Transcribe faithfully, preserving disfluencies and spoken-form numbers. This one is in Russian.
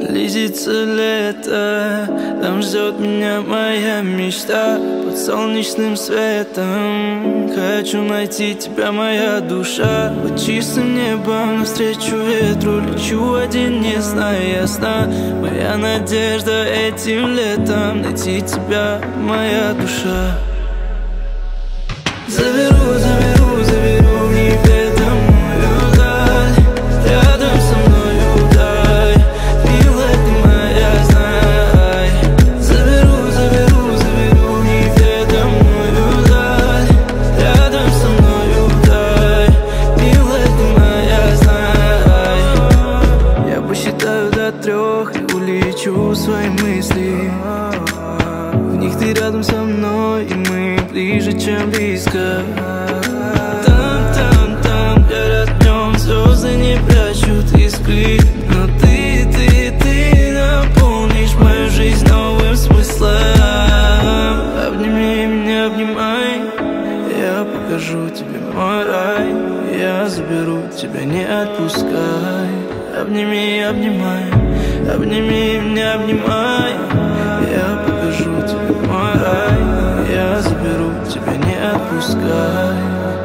Близится лето, там ждет меня моя мечта. Под солнечным светом хочу найти тебя, моя душа. Под чистым небом навстречу ветру лечу один, не зная сна. Моя надежда этим летом найти тебя, моя душа. Заберу, заберу, заберу в неведомую даль. Рядом со мною дай, милая ты моя, знай. Заберу, заберу, заберу в неведомую даль. Рядом со мною дай, милая ты моя, знай. Я посчитаю до трех и улечу в свои мысли. В них ты рядом со мной, и мы ближе, чем близко. Там, там, там горят днем звезды, не прячут искры. Но ты, ты, ты наполнишь мою жизнь новым смыслом. Обними меня, обнимай, я покажу тебе мой рай. Я заберу тебя, не отпускай. Обними, обнимай, обними меня, обнимай. Я покажу тебе мой рай. Я заберу тебя, не отпускай.